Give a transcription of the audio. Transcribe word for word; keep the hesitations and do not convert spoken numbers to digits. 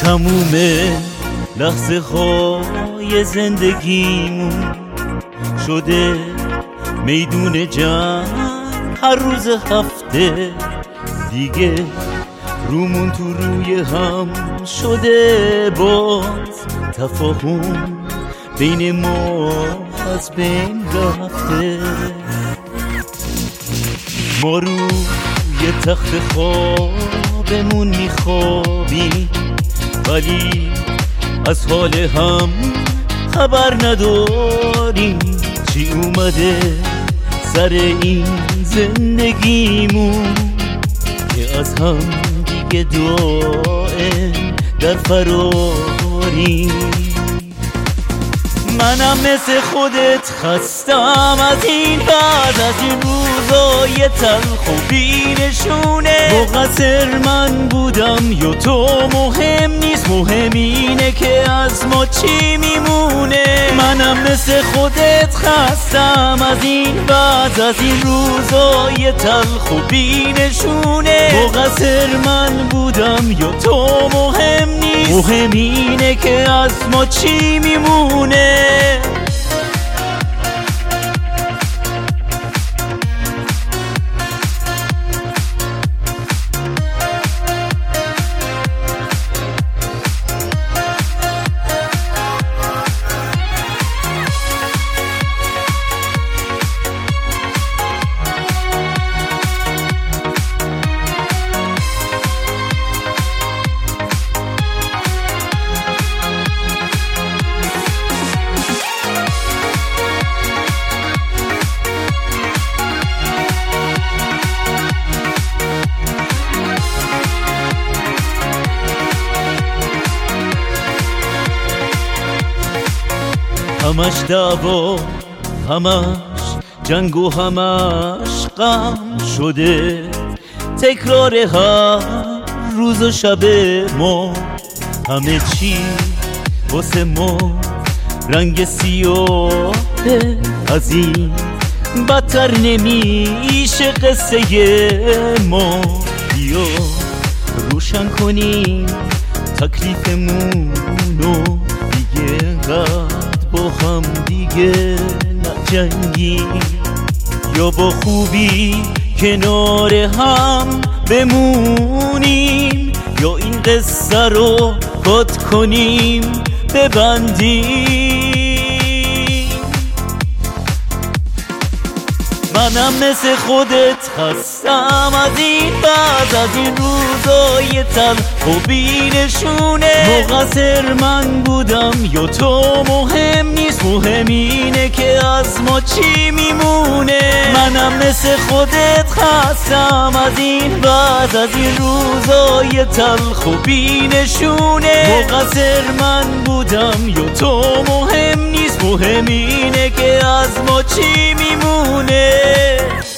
تموم لحظه های زندگیمون شده میدون جنگ. هر روز هفته دیگه رومون تو روی هم شده، باز تفاهم بین ما از بین رفته. ما روی تخت خوابمون میخوابیم ولی از حال هم خبر نداریم. چی اومده سر این زندگیمون که از هم دیگه دائم در فراریم. منم مثل خودت خستم از این بعد از این روزای تلخ و بی‌نشونه. مقصر من بودم یا تو مهم نیست، مهم اینه که از ما چی میمونه. منم مثل خودت خستم از این بعد از این روزای تلخ و بی‌نشونه. مقصر من بودم یا تو مهم نیست، مهم اینه که از ما چی میمونه. همش دعوا، همش جنگ و همش غم شده، تکرار هر روز و شب ما. همه چی واسه ما رنگ سیاهه، از این بدتر نمیشه قصه ما. بیا روشن کنیم تکلیفمونو دیگه، قد با هم دیگه نجنگی یا با خوبی کنار هم بمونیم، یا این قصه رو قطع کنیم ببندیم. منم مثل خودت خستم از این بعد از این روزای تلخ و بی‌نشونه. مقصر من بودم یا تو مهم نیست، مهم اینه که از ما چی میمونه. منم مثل خودت خستم از این بعد از این روزای تلخ و بی‌نشونه. مقصر من بودم یا تو مهم نیست، مهم اینه که از ما چی میمونه.